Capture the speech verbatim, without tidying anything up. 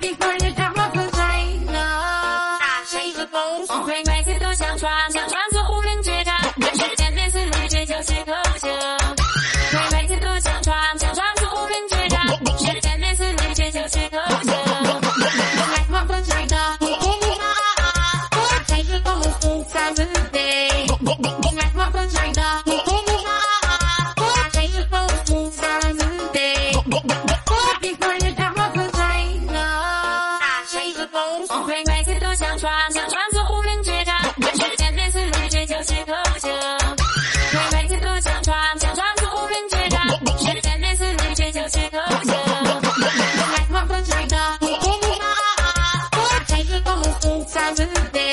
一会儿他们分开了，大谁的风？不会每次都想穿，想穿出无人觉察，但是见面是你追求是口舌。会每次都想穿，想穿出无人觉察，但是见面是你追求是口舌。爱我分开的，大谁的风？不在人类。爱我分开的，大谁的风？不在人类。一会儿他们分开了，大谁的风？不会每次都想穿，想穿出无人觉察，但是见面是你追求是口舌。会每次都想穿，想穿出无人觉察，但是见面是你追求是口舌。爱我分开的，大谁的风？不在人类。